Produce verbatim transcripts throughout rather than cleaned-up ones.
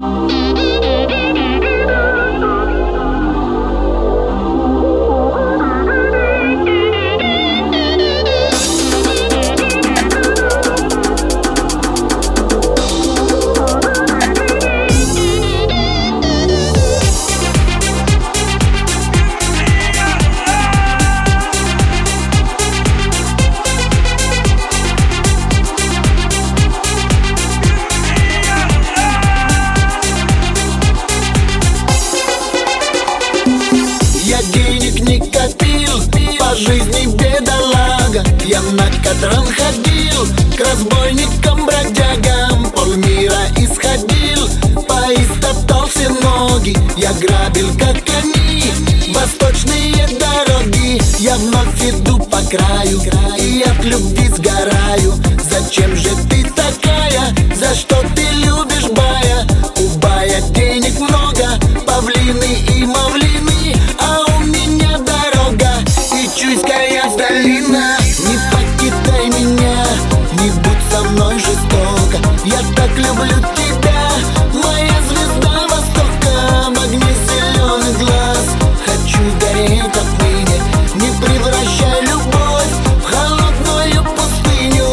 По жизни бедолага, я на катран ходил, к разбойникам, бродягам полмира исходил. Поистоптал все ноги, я грабил, как они, восточные дороги. Я вновь иду по краю и от любви сгораю. Зачем же ты такая, за что ты любишь бая? У бая денег много, павлины и мавлины, а у меня дорога и чуйская долина. Не покидай меня, не будь со мной жестоко, я так люблю тебя, моя звезда востока. В огне зеленый глаз хочу гореть отныне, не превращай любовь в холодную пустыню.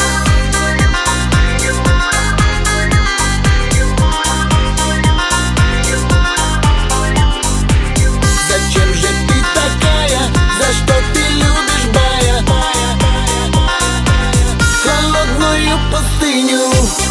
Зачем же ты такая, за что ты любишь бая? Холодную пустыню.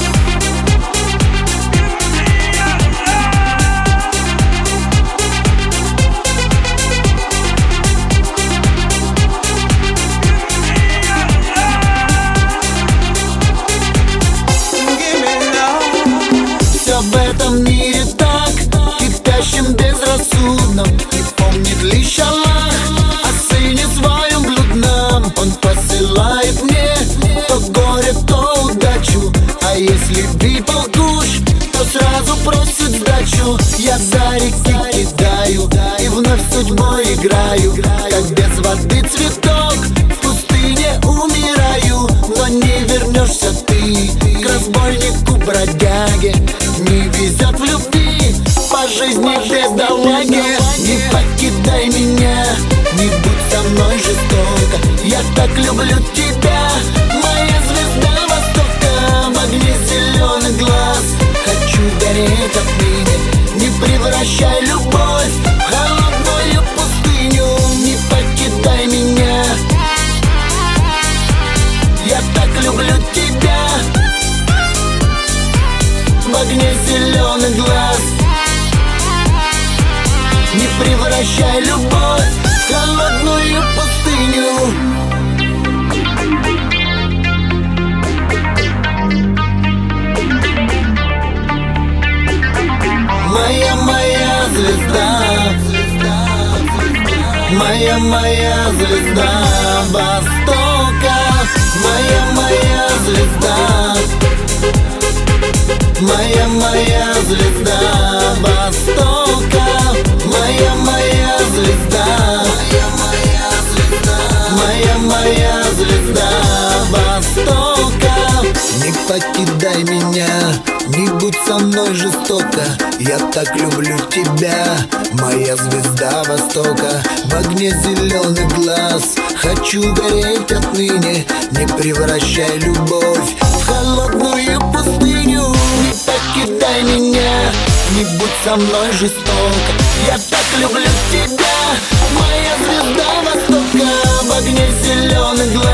Все в этом мире так, кипящим безрассудном, не помнит лишь Аллах о сыне своем блудном. Он посылает мне то горе, то удачу, а если выпал куш, то сразу просит сдачу. Я за реки кидаю и вновь судьбой играю, как без воды цветок в пустыне умираю. Но не вернешься ты к разбойнику, бродяге, не везет в любви, по жизни бедолаге. Не покидай меня, не будь со мной жестоко, я так люблю тебя, моя звезда востока. В огне зеленый глаз хочу гореть отныне, не превращай любовь в холодную пустыню. Не покидай меня, я так люблю тебя, в огне зеленый глаз, не превращай любовь в холодную пустыню. Моя, моя звезда, моя, моя звезда востока, моя, моя звезда, моя, моя звезда востока, моя, моя звезда, моя, моя звезда востока. Не покидай меня, не будь со мной жестоко, я так люблю тебя, моя звезда востока. В огне зеленый глаз хочу гореть отныне, не превращай любовь в холодную пустыню. Не покидай меня, не будь со мной жестоко, я так люблю тебя, моя звезда востока. В огне зеленый глаз